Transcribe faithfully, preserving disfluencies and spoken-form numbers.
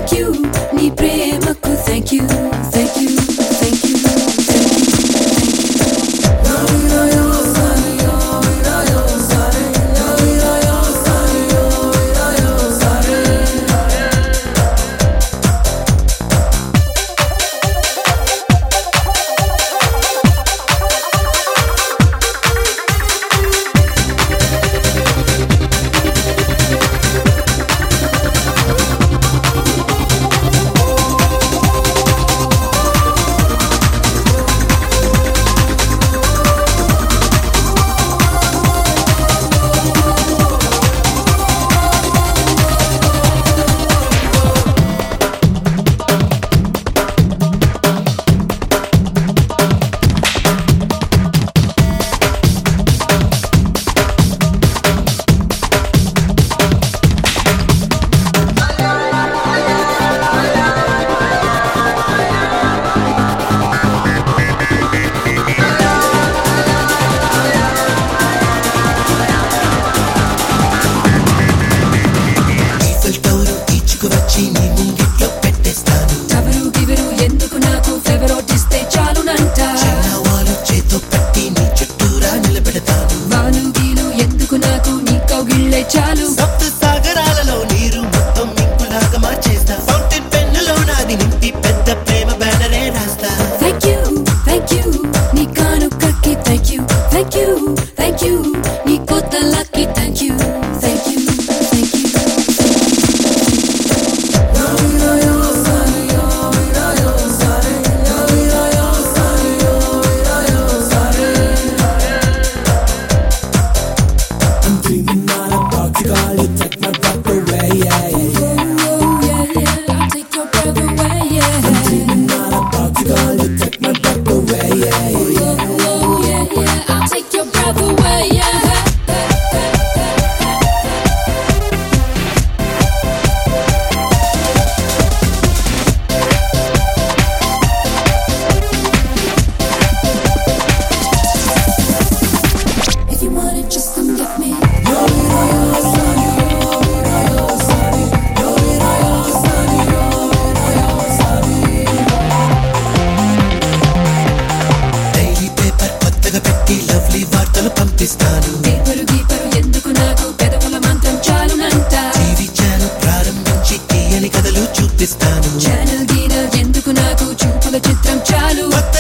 thank you నీ ప్రేమకు thank you thank you thank you చాలు సప్త సాగరాలలో నీరు మొత్తం ఇంకులాగా మార్చేస్తా ఫౌంటైన్ పెన్నులో నాది నింపి పెద్ద ప్రేమ బ్యానరే రాస్తా థ్యాంక్ యూ థ్యాంక్ యూ నీ కానుకకి thank you thank you thank you నీ కొత్త లక్కి thank you thank you thank you lovely వార్తలు పంపిస్తాను పేపరు గీపరు ఎందుకు నాకు పెదవుల మంత్రం చాలునంట టీవీ ఛానల్ ప్రారంభించి తీయని కథలు చూపిస్తాను ఛానల్ గీనల్ ఎందుకు నాకు చూపుల చిత్రం చాలు